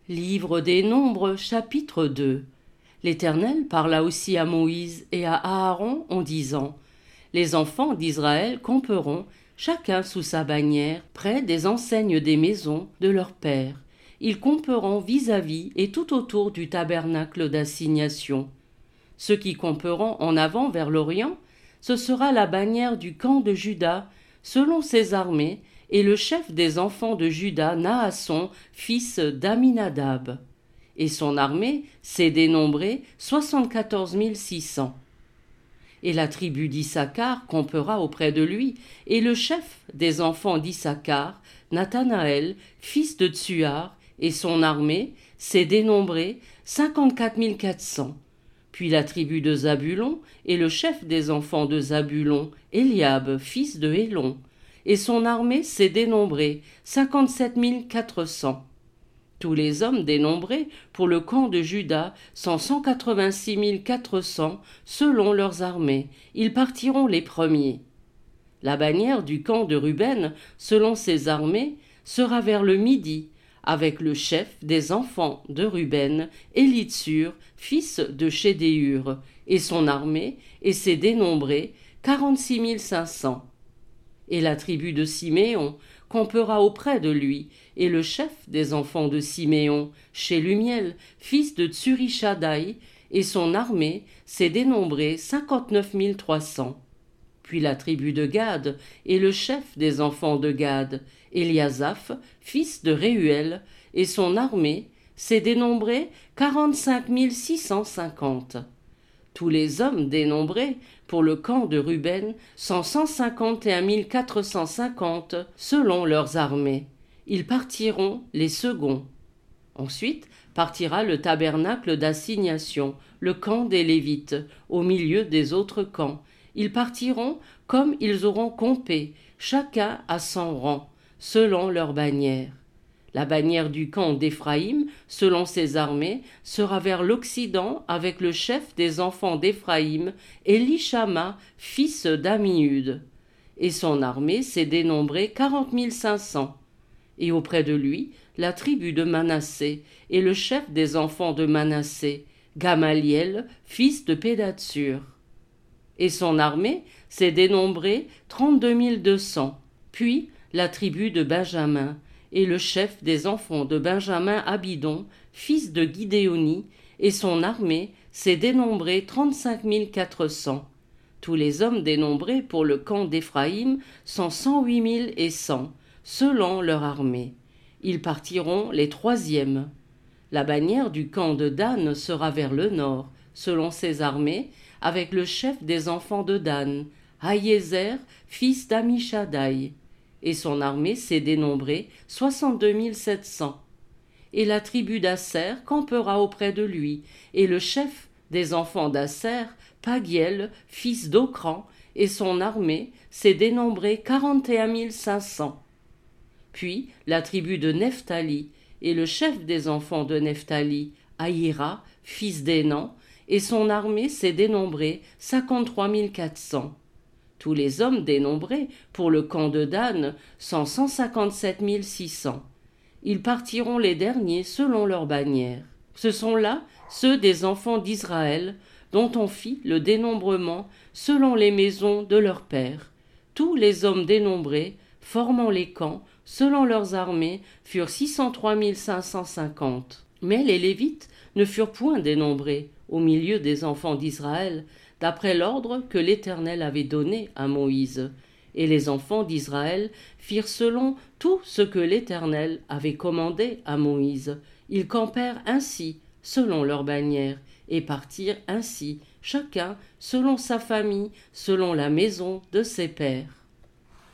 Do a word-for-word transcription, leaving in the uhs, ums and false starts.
Livre des Nombres, chapitre deux. L'Éternel parla aussi à Moïse et à Aaron en disant : Les enfants d'Israël camperont, chacun sous sa bannière, près des enseignes des maisons de leurs pères. Ils camperont vis-à-vis et tout autour du tabernacle d'assignation. Ceux qui camperont en avant vers l'Orient, ce sera la bannière du camp de Juda, selon ses armées, et le chef des enfants de Juda, Naasson, fils d'Aminadab. Et son armée s'est dénombrée soixante-quatorze mille six cents. Et la tribu d'Issachar campera auprès de lui, et le chef des enfants d'Issachar, Nathanaël, fils de Tsuar, et son armée s'est dénombrée cinquante-quatre mille quatre cents. Puis la tribu de Zabulon, et le chef des enfants de Zabulon, Eliab, fils de Hélon, et son armée s'est dénombrée cinquante-sept mille quatre cents. Tous les hommes dénombrés pour le camp de Juda sont cent quatre-vingt-six mille quatre cents selon leurs armées. Ils partiront les premiers. La bannière du camp de Ruben, selon ses armées, sera vers le midi, avec le chef des enfants de Ruben, Élitsur, fils de Chédéur, et son armée, et s'est dénombrée quarante-six mille cinq cents. Et la tribu de Siméon campera auprès de lui, et le chef des enfants de Siméon, Shelumiel, fils de Tsurishaddaï, et son armée s'est dénombrée cinquante-neuf mille trois cents. Puis la tribu de Gad, et le chef des enfants de Gad, Eliasaph, fils de Réuel, et son armée s'est dénombrée quarante-cinq mille six cent cinquante. Tous les hommes dénombrés pour le camp de Ruben sont cent cinquante et un mille quatre cent cinquante selon leurs armées. Ils partiront les seconds. Ensuite partira le tabernacle d'assignation, le camp des Lévites, au milieu des autres camps. Ils partiront comme ils auront campé, chacun à son rang, selon leur bannière. La bannière du camp d'Éphraïm, selon ses armées, sera vers l'Occident avec le chef des enfants d'Éphraïm, Élishama, fils d'Ammiud. Et son armée s'est dénombrée quarante mille cinq cents. Et auprès de lui, la tribu de Manassé, et le chef des enfants de Manassé, Gamaliel, fils de Pédatsur. Et son armée s'est dénombrée trente-deux mille deux cents. Puis la tribu de Benjamin, et le chef des enfants de Benjamin Abidon, fils de Guidéoni, et son armée s'est dénombrée trente-cinq mille quatre cents. Tous les hommes dénombrés pour le camp d'Éphraïm sont cent huit mille et cent, selon leur armée. Ils partiront les troisièmes. La bannière du camp de Dan sera vers le nord, selon ses armées, avec le chef des enfants de Dan, Ahiézer, fils d'Amishaddaï. Et son armée s'est dénombrée soixante-deux mille sept cents. Et la tribu d'Asser campera auprès de lui, et le chef des enfants d'Asser, Pagiel, fils d'Ocran, et son armée s'est dénombrée quarante et un mille cinq cents. Puis la tribu de Nephtali, et le chef des enfants de Nephtali, Ahira, fils d'Énan, et son armée s'est dénombrée cinquante-trois mille quatre cents. Tous les hommes dénombrés pour le camp de Dan sont cent cinquante-sept mille six cents. Ils partiront les derniers selon leur bannière. Ce sont là ceux des enfants d'Israël dont on fit le dénombrement selon les maisons de leurs pères. Tous les hommes dénombrés, formant les camps selon leurs armées, furent six cent trois mille cinq cent cinquante. Mais les Lévites ne furent point dénombrés au milieu des enfants d'Israël, d'après l'ordre que l'Éternel avait donné à Moïse. Et les enfants d'Israël firent selon tout ce que l'Éternel avait commandé à Moïse. Ils campèrent ainsi, selon leur bannière, et partirent ainsi, chacun selon sa famille, selon la maison de ses pères.